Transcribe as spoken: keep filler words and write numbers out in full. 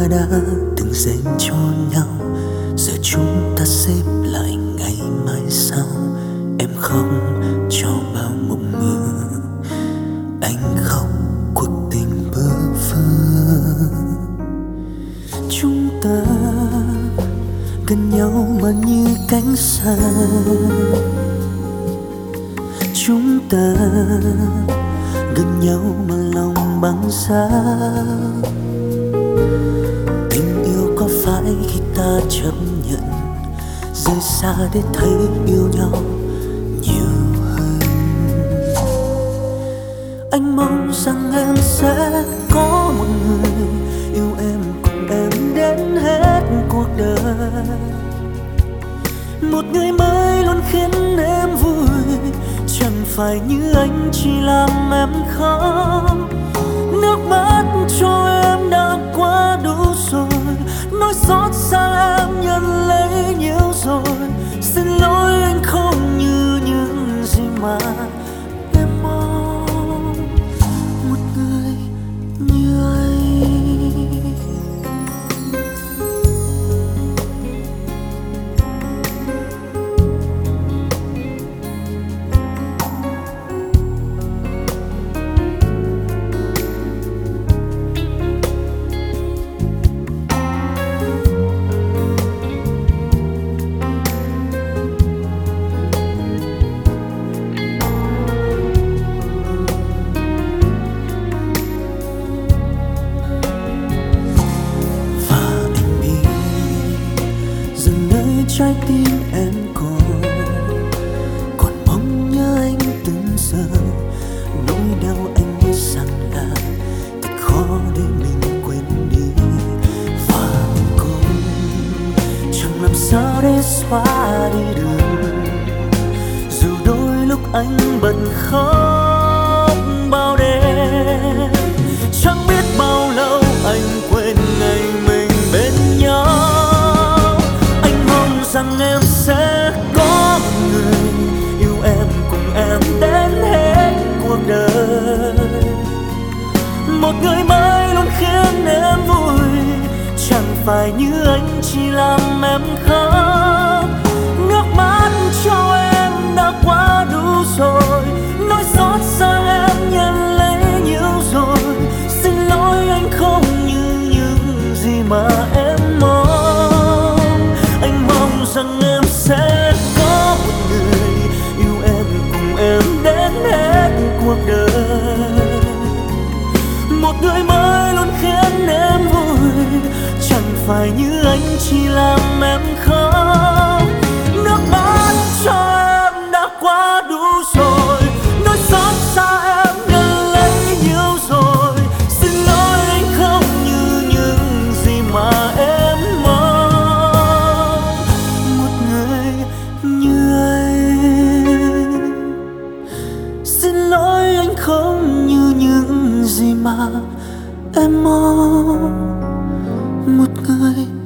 đã từng dành cho nhau, giờ chúng ta xếp lại ngày mai sau. Em khóc cho bao mộng mơ, anh khóc cuộc tình bơ vơ. Chúng ta gần nhau mà như cánh xa, chúng ta gần nhau mà lòng băng giá. Tình yêu có phải khi ta chấp nhận rời xa để thấy yêu nhau nhiều hơn? Anh mong rằng em sẽ có một người yêu em cùng em đến hết cuộc đời, một người mới luôn khiến em vui, chẳng phải như anh chỉ làm em khóc. Nước mắt cho em đã quá đủ rồi, nỗi xót xa em nhận lấy nhiều rồi. Xin lỗi anh không như những gì mà em mong, một người như anh. Trái tim em còn còn mong nhớ anh từng giờ, nỗi đau anh biết rằng là thật khó để mình quên đi. Và cũng chẳng làm sao để xóa đi được, dù đôi lúc anh bận khóc bao đêm. Chẳng biết bao lâu anh quên ngày mình bên nhau, rằng em sẽ có một người yêu em cùng em đến hết cuộc đời, một người mới luôn khiến em vui, chẳng phải như anh chỉ làm em khóc. Nước mắt cho em đã quá đủ rồi, nỗi xót xa em nhận lấy nhiều rồi. Xin lỗi anh không như những gì mà em mong. Anh mong rằng em sẽ có một người yêu em cùng em đến hết cuộc đời, một người mới luôn khiến em vui, chẳng phải như anh chỉ làm em khóc. Nước mắt cho em đã quá đủ rồi, nỗi xót xa em nhận lấy nhiều rồi. Xin lỗi anh không như những gì mà em mong, một người như anh. Xin lỗi anh không như những gì mà em mong, một người